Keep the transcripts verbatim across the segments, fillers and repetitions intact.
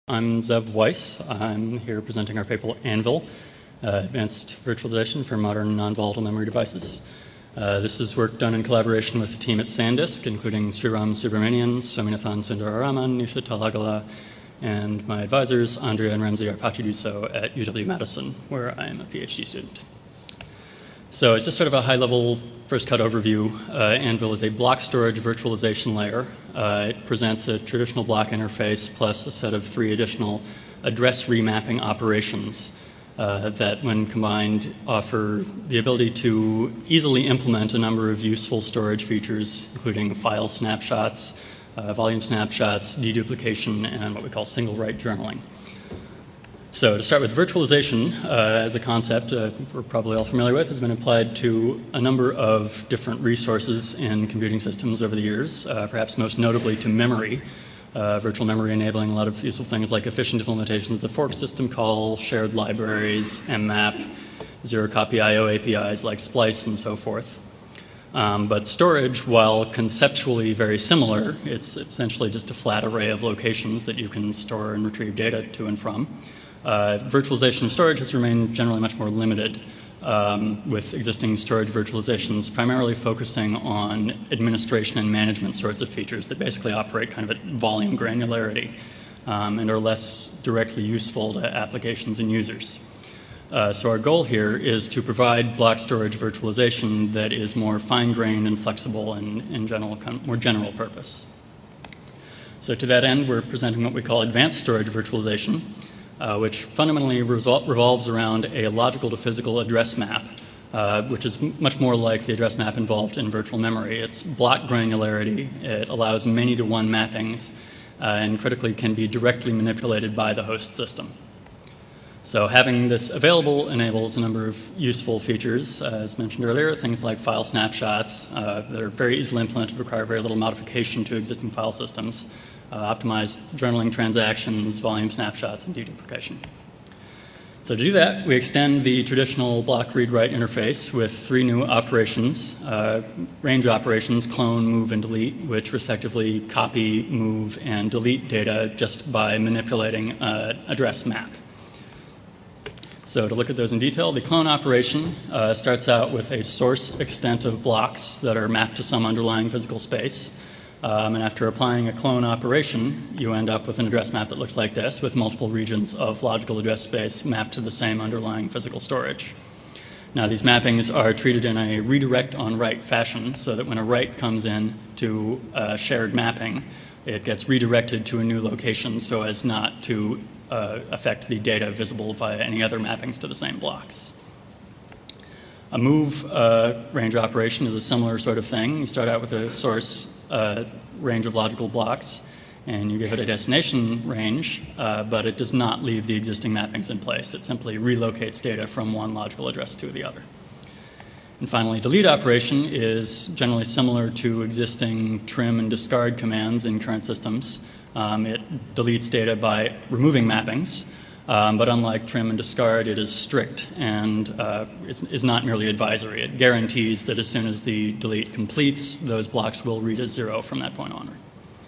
I'm Zev Weiss. I'm here presenting our paper Anvil, uh, Advanced Virtualization for Modern Non-Volatile Memory Devices. Uh, this is work done in collaboration with the team at SanDisk, including Sriram Subramanian, Swaminathan Sundararaman, Nisha Talagala, and my advisors, Andrea and Ramsey Arpachiduso at U W-Madison, where I am a PhD student. So it's just sort of a high-level first cut overview. Uh, Anvil is a block storage virtualization layer. Uh, it presents a traditional block interface plus a set of three additional address remapping operations uh, that, when combined, offer the ability to easily implement a number of useful storage features, including file snapshots, uh, volume snapshots, deduplication, and what we call single write journaling. So to start with, virtualization uh, as a concept uh, we're probably all familiar with has been applied to a number of different resources in computing systems over the years, uh, perhaps most notably to memory, uh, virtual memory enabling a lot of useful things like efficient implementation of the fork system call, shared libraries, M map, zero-copy I O A P Is like Splice and so forth. Um, but storage, while conceptually very similar, it's essentially just a flat array of locations that you can store and retrieve data to and from. Uh, virtualization of storage has remained generally much more limited, um, with existing storage virtualizations primarily focusing on administration and management sorts of features that basically operate kind of at volume granularity um, and are less directly useful to applications and users. Uh, so our goal here is to provide block storage virtualization that is more fine-grained and flexible and in general, kind of more general purpose. So to that end, we're presenting what we call advanced storage virtualization, Uh, which fundamentally revolves around a logical to physical address map, uh, which is much more like the address map involved in virtual memory. It's block granularity. It allows many-to-one mappings, uh, and critically can be directly manipulated by the host system. So having this available enables a number of useful features, uh, as mentioned earlier, things like file snapshots uh, that are very easily implemented, require very little modification to existing file systems, Uh, optimized journaling transactions, volume snapshots, and deduplication. So to do that, we extend the traditional block read-write interface with three new operations, uh, range operations, clone, move, and delete, which respectively copy, move, and delete data just by manipulating an address map. So to look at those in detail, the clone operation uh, starts out with a source extent of blocks that are mapped to some underlying physical space. Um, and after applying a clone operation, you end up with an address map that looks like this, with multiple regions of logical address space mapped to the same underlying physical storage. Now, these mappings are treated in a redirect on write fashion, so that when a write comes in to a shared mapping, it gets redirected to a new location so as not to uh, affect the data visible via any other mappings to the same blocks. A move uh, range operation is a similar sort of thing. You start out with a source uh, range of logical blocks, and you give it a destination range, uh, but it does not leave the existing mappings in place. It simply relocates data from one logical address to the other. And finally, delete operation is generally similar to existing trim and discard commands in current systems. Um, it deletes data by removing mappings. Um, but unlike trim and discard, it is strict and uh, is, is not merely advisory. It guarantees that as soon as the delete completes, those blocks will read as zero from that point onward.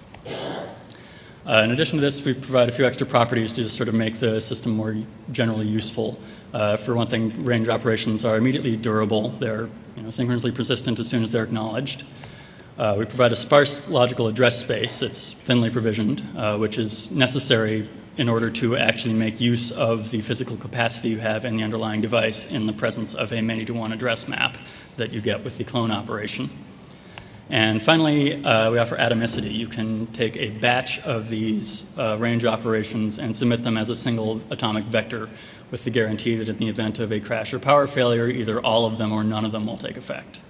Uh, in addition to this, we provide a few extra properties to just sort of make the system more generally useful. Uh, for one thing, range operations are immediately durable. They're you know, synchronously persistent as soon as they're acknowledged. Uh, we provide a sparse logical address space. It's thinly provisioned, uh, which is necessary in order to actually make use of the physical capacity you have in the underlying device in the presence of a many-to-one address map that you get with the clone operation. And finally, uh, we offer atomicity. You can take a batch of these uh, range operations and submit them as a single atomic vector with the guarantee that in the event of a crash or power failure, either all of them or none of them will take effect.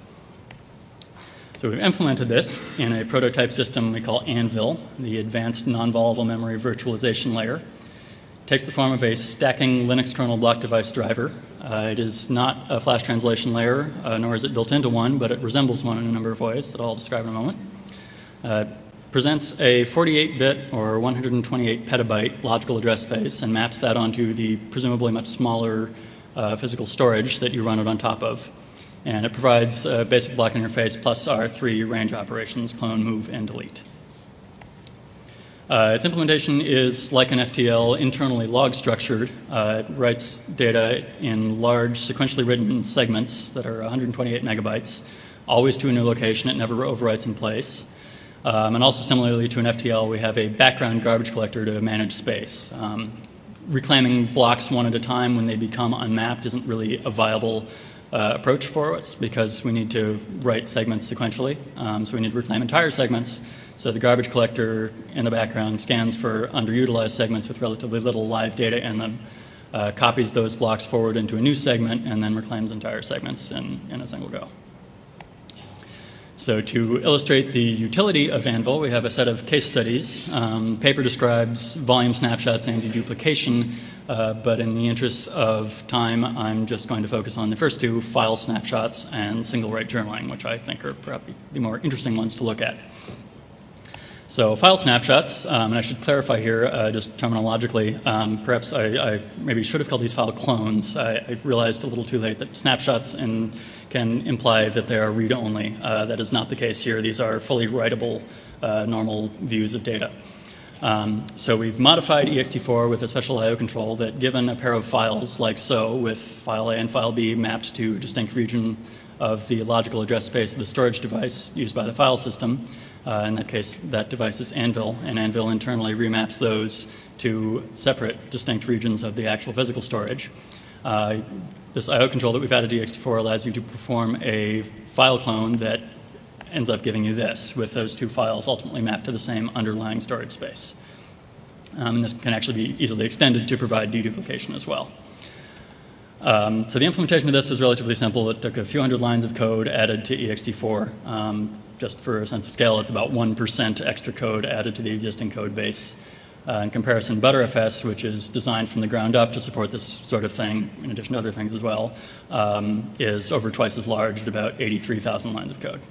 So we've implemented this in a prototype system we call Anvil, the Advanced Non-Volatile Memory Virtualization Layer. It takes the form of a stacking Linux kernel block device driver. Uh, it is not a flash translation layer, uh, nor is it built into one, but it resembles one in a number of ways that I'll describe in a moment. Uh, it presents a forty-eight bit or one hundred twenty-eight petabyte logical address space and maps that onto the presumably much smaller uh, physical storage that you run it on top of. And it provides a basic block interface plus our three range operations, clone, move, and delete. Uh, its implementation is like an F T L, internally log structured. Uh, it writes data in large sequentially written segments that are one hundred twenty-eight megabytes, always to a new location. It never overwrites in place. Um, and also similarly to an F T L, we have a background garbage collector to manage space. Um, reclaiming blocks one at a time when they become unmapped isn't really a viable uh, approach for us because we need to write segments sequentially. Um, so we need to reclaim entire segments. So the garbage collector in the background scans for underutilized segments with relatively little live data in them, uh, copies those blocks forward into a new segment, and then reclaims entire segments in, in a single go. So to illustrate the utility of Anvil, we have a set of case studies. Um, the paper describes volume snapshots and deduplication, uh, but in the interest of time, I'm just going to focus on the first two, file snapshots and single write journaling, which I think are probably the more interesting ones to look at. So file snapshots, um, and I should clarify here, uh, just terminologically, um, perhaps I, I maybe should have called these file clones. I, I realized a little too late that snapshots in, can imply that they are read-only. Uh, that is not the case here. These are fully writable, uh, normal views of data. Um, so we've modified E X T four with a special I O control that, given a pair of files like so, with file A and file B mapped to a distinct region of the logical address space of the storage device used by the file system, Uh, in that case, that device is Anvil, and Anvil internally remaps those to separate, distinct regions of the actual physical storage. Uh, this I O control that we've added to E X T four allows you to perform a file clone that ends up giving you this, with those two files ultimately mapped to the same underlying storage space. Um, and this can actually be easily extended to provide deduplication as well. Um, so the implementation of this was relatively simple. It took a few hundred lines of code added to E X T four. Um, just for a sense of scale, it's about one percent extra code added to the existing code base. Uh, in comparison, Btrfs, which is designed from the ground up to support this sort of thing, in addition to other things as well, um, is over twice as large at about eighty-three thousand lines of code.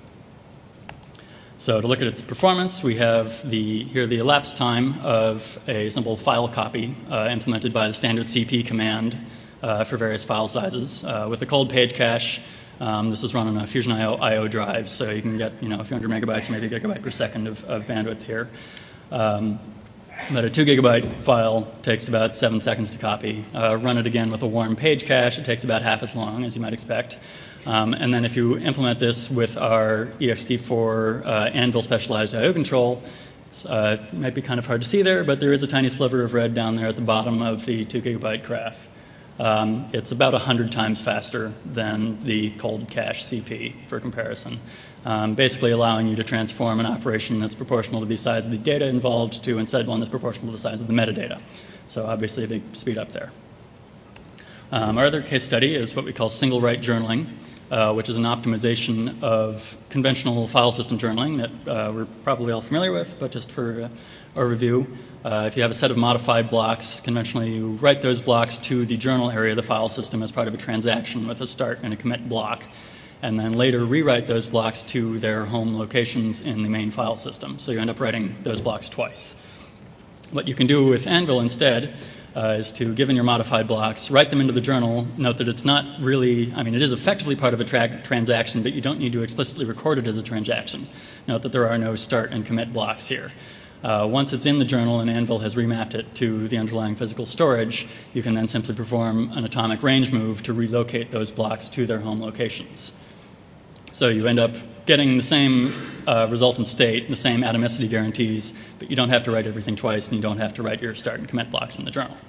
So to look at its performance, we have the, here the elapsed time of a simple file copy uh, implemented by the standard C P command uh, for various file sizes. Uh, with a cold page cache, um, this is run on a Fusion I O I O drive, so you can get you know a few hundred megabytes, maybe a gigabyte per second of, of bandwidth here. Um, but a two gigabyte file takes about seven seconds to copy. Uh, run it again with a warm page cache, it takes about half as long, as you might expect. Um, and then if you implement this with our E X T four uh, Anvil specialized I O control, it's, uh, it might be kind of hard to see there, but there is a tiny sliver of red down there at the bottom of the two gigabyte graph. Um, it's about one hundred times faster than the cold cache C P for comparison, um, basically allowing you to transform an operation that's proportional to the size of the data involved to instead one that's proportional to the size of the metadata. So obviously a big speed up there. Um, our other case study is what we call single write journaling, uh, which is an optimization of conventional file system journaling that uh, we're probably all familiar with, but just for uh, a review. Uh, if you have a set of modified blocks, conventionally you write those blocks to the journal area of the file system as part of a transaction with a start and a commit block, and then later rewrite those blocks to their home locations in the main file system. So you end up writing those blocks twice. What you can do with Anvil instead uh, is to, given your modified blocks, write them into the journal. Note that it's not really, I mean, it is effectively part of a tra transaction, but you don't need to explicitly record it as a transaction. Note that there are no start and commit blocks here. Uh, once it's in the journal and Anvil has remapped it to the underlying physical storage, you can then simply perform an atomic range move to relocate those blocks to their home locations. So you end up getting the same uh, resultant state, the same atomicity guarantees, but you don't have to write everything twice and you don't have to write your start and commit blocks in the journal.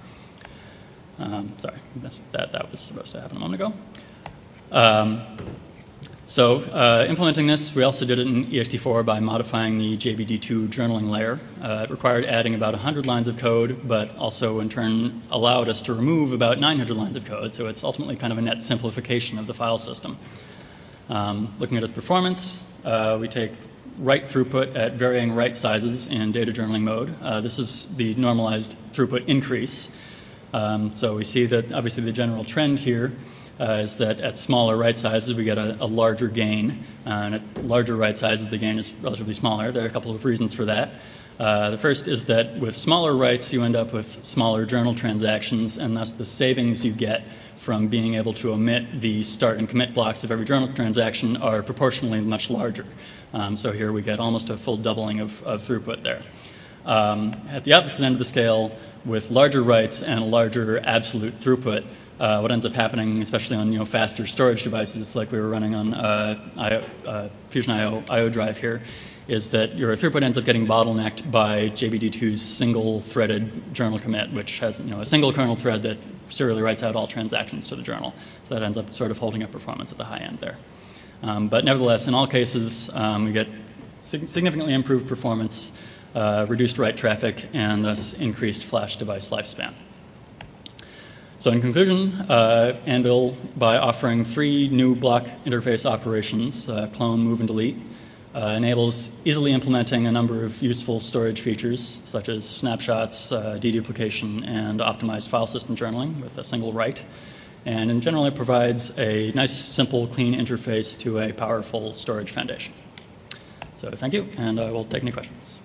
Um, sorry, that, that was supposed to happen a moment ago. Um, So uh, implementing this, we also did it in E X T four by modifying the J B D two journaling layer. Uh, it required adding about one hundred lines of code, but also in turn allowed us to remove about nine hundred lines of code. So it's ultimately kind of a net simplification of the file system. Um, looking at its performance, uh, we take write throughput at varying write sizes in data journaling mode. Uh, this is the normalized throughput increase. Um, so we see that obviously the general trend here Uh, is that at smaller write sizes we get a, a larger gain, uh, and at larger write sizes the gain is relatively smaller. There are a couple of reasons for that. Uh, the first is that with smaller writes you end up with smaller journal transactions, and thus the savings you get from being able to omit the start and commit blocks of every journal transaction are proportionally much larger. Um, so here we get almost a full doubling of, of throughput there. Um, at the opposite end of the scale, with larger writes and a larger absolute throughput, uh, what ends up happening, especially on you know faster storage devices like we were running on uh, I O, uh, Fusion I O, I O drive here, is that your throughput ends up getting bottlenecked by J B D two's single-threaded journal commit, which has you know a single kernel thread that serially writes out all transactions to the journal. So that ends up sort of holding up performance at the high end there. Um, but nevertheless, in all cases, um, we get sig significantly improved performance, uh, reduced write traffic, and thus increased flash device lifespan. So in conclusion, uh, Anvil, by offering three new block interface operations, uh, clone, move, and delete, uh, enables easily implementing a number of useful storage features, such as snapshots, uh, deduplication, and optimized file system journaling with a single write. And in general, it provides a nice, simple, clean interface to a powerful storage foundation. So thank you, and I will take any questions.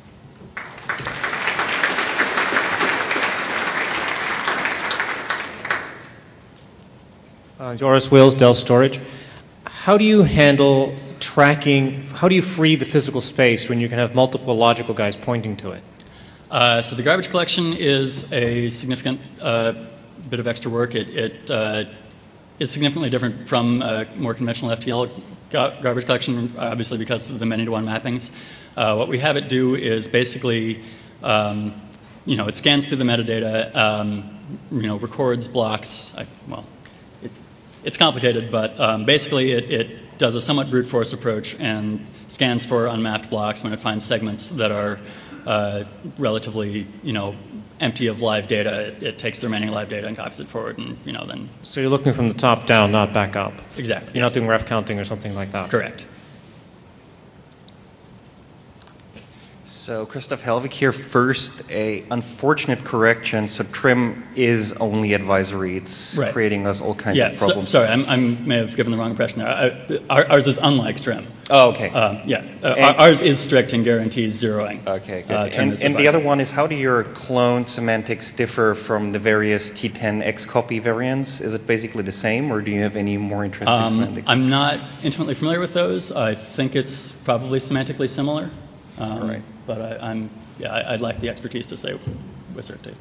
Uh, Joris Wills, Dell Storage. How do you handle tracking, how do you free the physical space when you can have multiple logical guys pointing to it? Uh, so the garbage collection is a significant uh, bit of extra work. It, it uh, is significantly different from uh, more conventional F T L gar garbage collection, obviously because of the many-to-one mappings. Uh, what we have it do is basically, um, you know, it scans through the metadata, um, you know, records blocks. I, well, it, it's complicated, but um, basically it, it does a somewhat brute force approach and scans for unmapped blocks when it finds segments that are uh, relatively, you know, empty of live data. It, it takes the remaining live data and copies it forward, and you know then. So you're looking from the top down, not back up. Exactly. You're not doing ref counting or something like that. Correct. So Christoph Helvig here. First, a unfortunate correction. So trim is only advisory. It's right. creating us all kinds yeah, of problems. So, sorry, I may have given the wrong impression there. I, our, ours is unlike trim. Oh, okay. Um, yeah, uh, ours is strict and guarantees zeroing. Okay, good. Uh, and and the other one is, how do your clone semantics differ from the various T ten Xcopy variants? Is it basically the same, or do you have any more interesting Um, semantics? I'm not intimately familiar with those. I think it's probably semantically similar. Um, all right. But I, I'm, yeah, I, I'd like the expertise to say with certainty.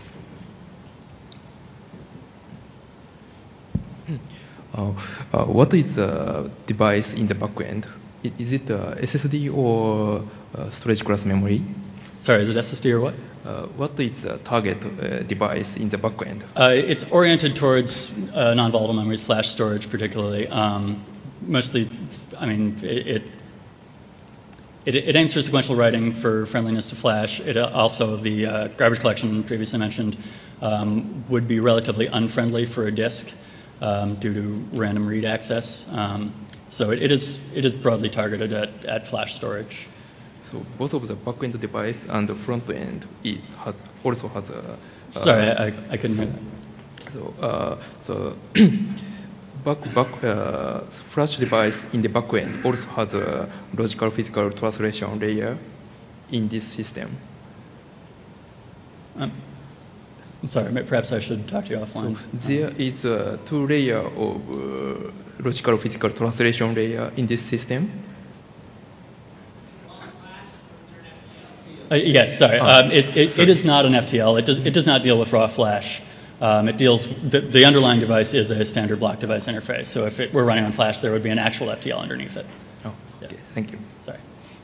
Uh, uh, what is the device in the backend? Is it uh, S S D or uh, storage class memory? Sorry, is it S S D or what? Uh, what is the target uh, device in the backend? Uh, it's oriented towards uh, non-volatile memories, flash storage particularly. Um, mostly, I mean, it, it It, it aims for sequential writing for friendliness to flash. It also, the uh, garbage collection previously mentioned, um, would be relatively unfriendly for a disk um, due to random read access. Um, so it, it is it is broadly targeted at, at flash storage. So both of the backend device and the front end, it has also has a. Uh, Sorry, I, I couldn't hear that. So uh, so. Back, back, uh, flash device in the backend also has a logical physical translation layer in this system. Um, I'm sorry, perhaps I should talk to you offline. So there is a two layer of uh, logical physical translation layer in this system. Uh, yes, sorry. Ah, um, it, it, sorry. it is not an F T L. It does, it does not deal with raw flash. Um, it deals, the, the underlying device is a standard block device interface. So if it were running on flash, there would be an actual F T L underneath it. Oh, okay, yeah. Thank you. Sorry.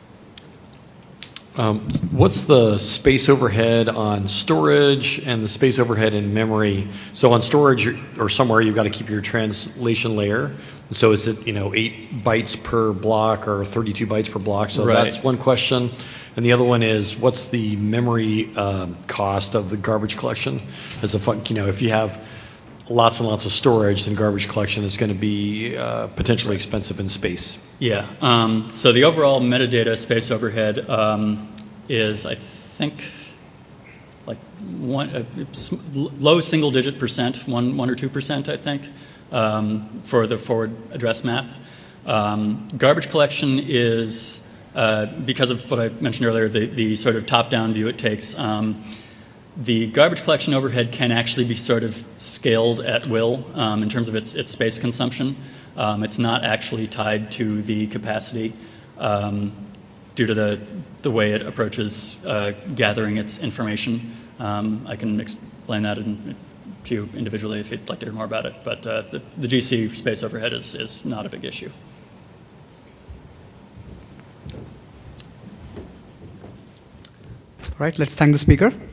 Um, what's the space overhead on storage and the space overhead in memory? So on storage or somewhere, you've got to keep your translation layer. So is it, you know, eight bytes per block or thirty-two bytes per block? So right. That's one question. And the other one is, what's the memory um, cost of the garbage collection? As a fun, you know, if you have lots and lots of storage, then garbage collection is going to be uh, potentially expensive in space. Yeah. Um, so the overall metadata space overhead um, is, I think, like one uh, low single-digit percent, one one or two percent, I think, um, for the forward address map. Um, garbage collection is. Uh, because of what I mentioned earlier, the, the sort of top-down view it takes, um, the garbage collection overhead can actually be sort of scaled at will um, in terms of its, its space consumption. Um, it's not actually tied to the capacity um, due to the the way it approaches uh, gathering its information. Um, I can explain that in, to you individually if you'd like to hear more about it, but uh, the, the G C space overhead is, is not a big issue. All right, let's thank the speaker.